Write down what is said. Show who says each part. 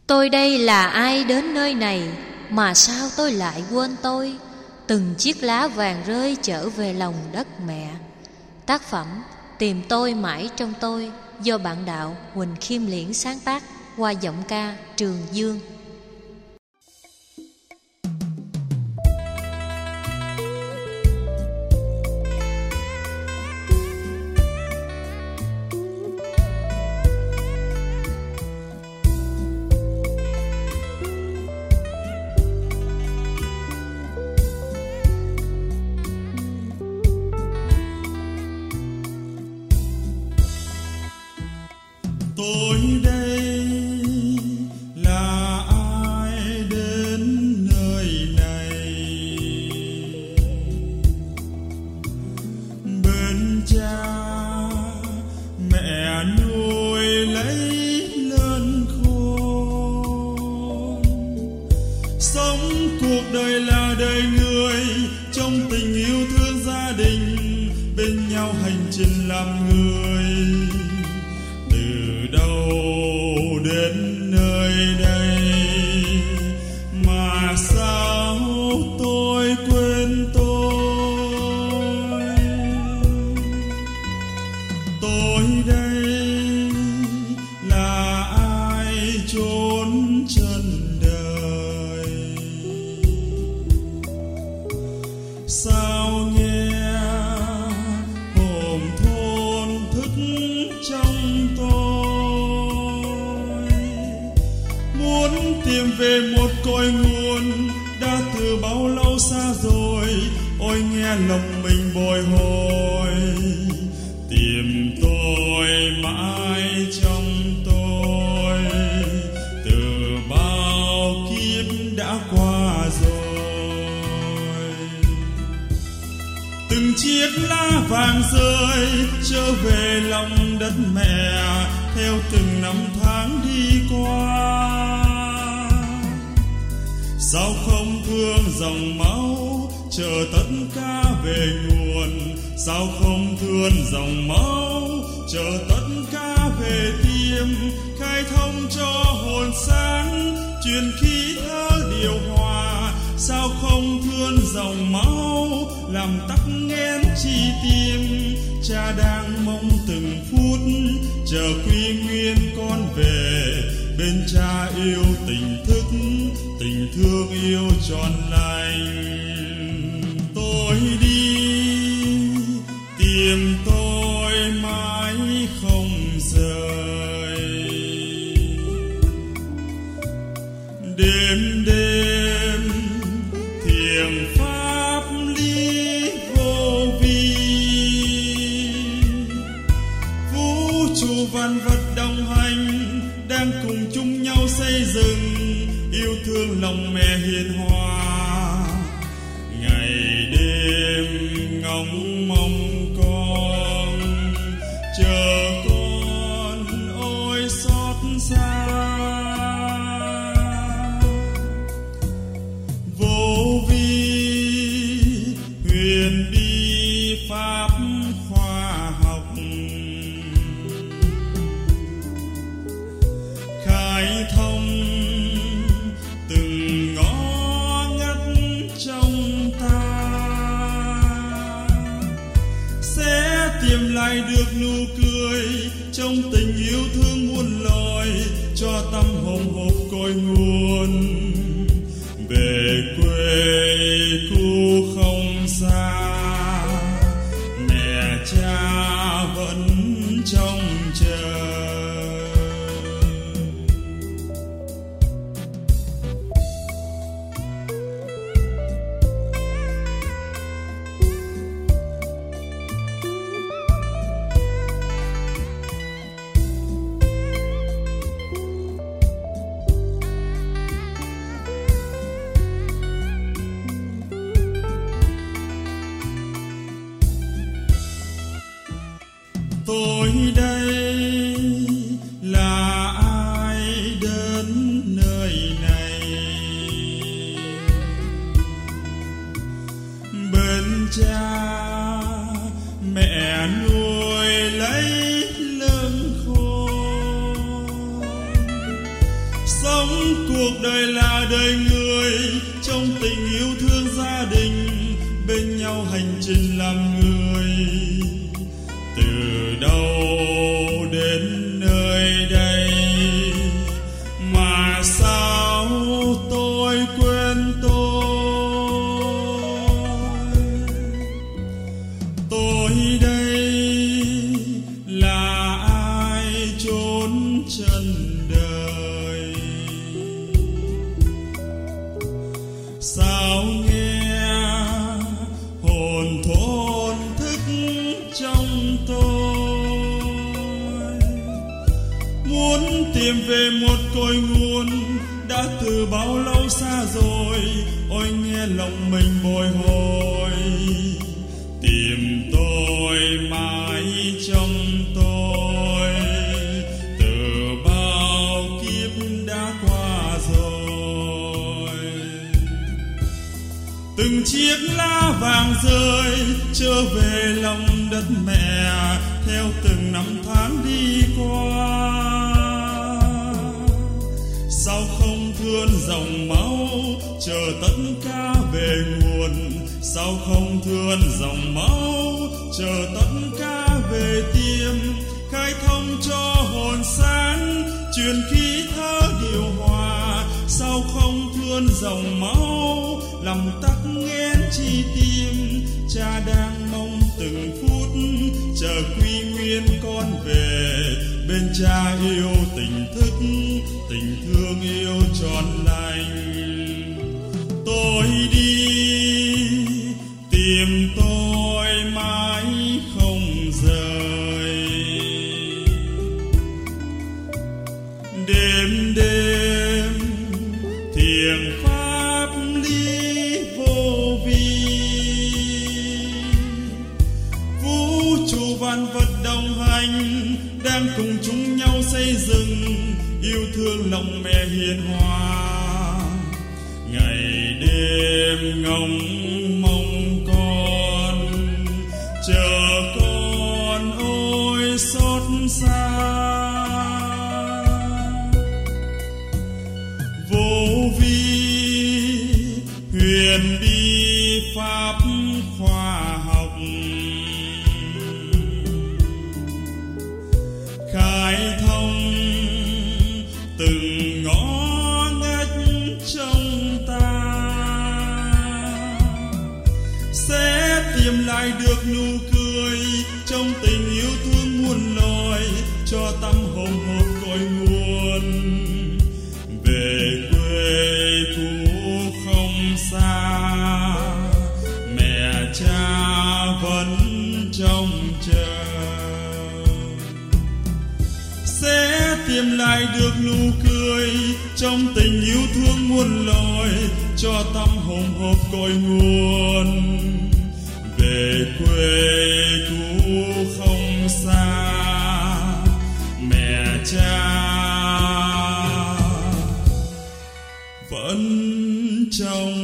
Speaker 1: Tôi đây là ai đến nơi này, mà sao tôi lại quên tôi? Từng chiếc lá vàng rơi trở về lòng đất mẹ. Tác phẩm Tìm tôi mãi trong tôi do bạn đạo Huỳnh Khiêm Liễn sáng tác qua giọng ca Trường Dương.
Speaker 2: Tôi đây là ai đến nơi này, bên cha mẹ nuôi lấy lớn khôn, sống cuộc đời là đời người trong tình yêu thương gia đình, bên nhau hành trình làm người. Đâu đến nơi đây mà sao tôi quên tôi? Tôi đây là ai chốn chân đời, sao nghe hồn thôn thức trong tôi, tìm về một cội nguồn đã từ bao lâu xa rồi. Ôi nghe lòng mình bồi hồi, tìm tôi mãi trong tôi, từ bao kiếp đã qua rồi. Từng chiếc lá vàng rơi trở về lòng đất mẹ, theo từng năm tháng đi qua. Sao không thương dòng máu chờ tất cả về nguồn? Sao không thương dòng máu chờ tất cả về tim? Khai thông cho hồn sáng, truyền khí thở điều hòa. Sao không thương dòng máu làm tắc nghẽn chi tim? Cha đang mong từng phút chờ quy nguyên con về, bên cha yêu tình thức, tình thương yêu trọn lành. Tôi đi tìm tôi mãi không rời, đêm đêm thiền pháp lý vô vi, vũ trụ vạn vật đồng hành đang cùng chung nhau xây dựng yêu thương lòng mẹ hiền hòa. Ngày đêm ngóng mong con, chờ con ôi xót xa. Vô vi huyền bí pháp khoa học, khai thông từng ngõ ngách trong ta, sẽ tìm lại được nụ cười trong tình yêu thương muôn loài, cho tâm hồn hộp cội nguồn về quê cũ không xa. Mẹ cha vẫn trông chờ. Sống cuộc đời là đời người, trong tình yêu thương gia đình, bên nhau hành trình làm người. Từ đâu đến nơi đây mà sao tôi quên tôi đây là ai trốn chân đời. Sao nghe hồn thổn thức trong tôi, muốn tìm về một cội nguồn đã từ bao lâu xa rồi. Ôi nghe lòng mình bồi hồi, tìm tôi mãi trong tôi, từ bao kiếp đã qua rồi. Từng chiếc lá vàng rơi trở về lòng đất mẹ, theo từng năm tháng đi qua. Sao không thương dòng máu chờ tất cả về nguồn? Sao không thương dòng máu chờ tất cả về tim? Khai thông cho hồn sáng, truyền khí thở điều hòa. Sao không thương dòng máu làm tắc nghẽn chi tim? Cha đang mong từng phút chờ quy nguyên con về, bên cha yêu tình thức, tình thương yêu trọn lành. Tôi đi tìm tôi mãi không rời, đêm đêm thiền pháp lý vô vi. Vũ trụ vạn vật đồng hành, đang cùng chung nhau xây dựng yêu thương lòng mẹ hiền hòa. Ngày đêm ngóng mong con, chờ con ôi xót xa. Vô vi huyền bí pháp khoa học, khai thông từng ngõ ngách trong ta, sẽ tìm lại được nụ cười trong tình yêu thương muôn loài, cho tâm hồn hồn cội nguồn. Về quê cũ không xa, mẹ cha vẫn trông chờ, sẽ tìm lại được nụ cười trong tình yêu thương muôn loài, cho tâm hồn hộp cội nguồn. Về quê cũ không xa, mẹ cha vẫn trông